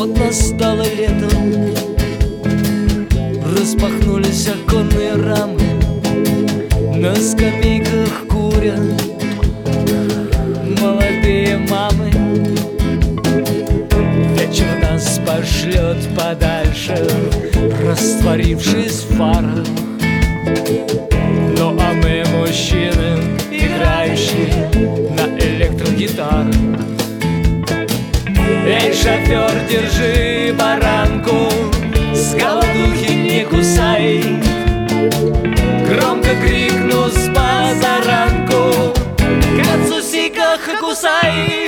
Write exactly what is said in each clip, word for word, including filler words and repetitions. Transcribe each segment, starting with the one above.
Вот настало лето, распахнулись оконные рамы, на скамейках курят молодые мамы. Вечер нас пошлет подальше, растворившись в фарах. Ну а мы мужчины, играющие на электрогитарах. Эй, шофер, держи баранку, с голодухи не кусай. Громко крикну с позаранку, к отцу сика кусай.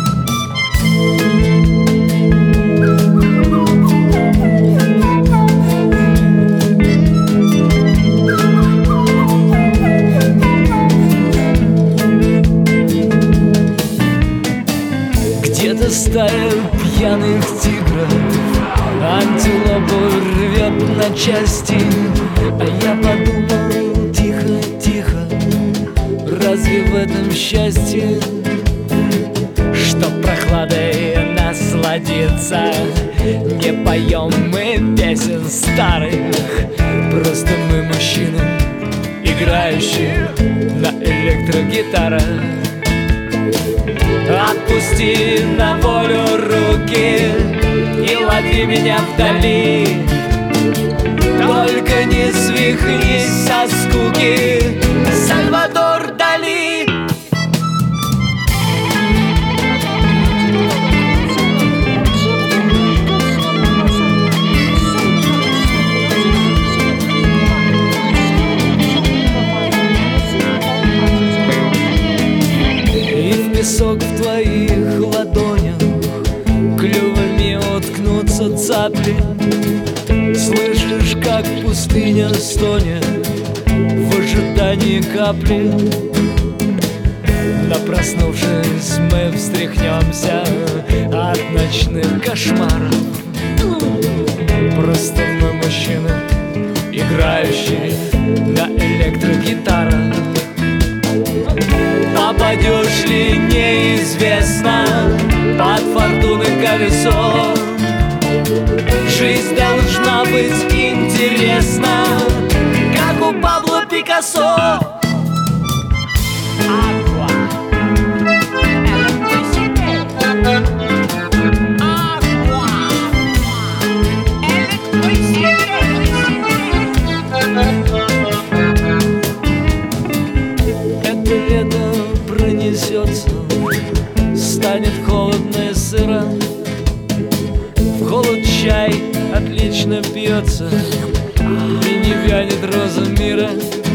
Где-то стая пьяных тигров антилопу рвет на части. А я подумал, тихо, тихо, разве в этом счастье? Что прохладой насладиться, не поем мы песен старых. Просто мы мужчины, играющие на электрогитарах. Отпусти на волю руки и лови меня вдали. Только не свихнись со скуки, Сальвадор Дали. Песок в твоих ладонях, клювами уткнутся цапли. Слышишь, как пустыня стонет в ожидании капли. Но проснувшись, мы встряхнемся от ночных кошмаров. Просто мы мужчины, играющие на электрогитарах. Попадешь ли, неизвестно, под фортуны колесо. Жизнь должна быть интересна, как у Пабло Пикассо. Пронесется, станет холодно и сыро. В холод чай отлично пьется, и не вянет роза мира.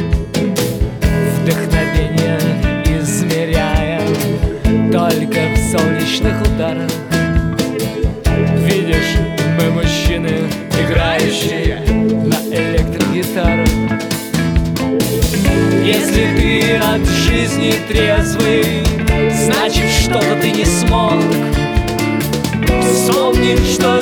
Вдохновение измеряя только в солнечных ударах. Видишь, мы мужчины, играющие на электрогитарах. Если ты от жизни трезвый, значит, что-то ты не смог. Вспомни, что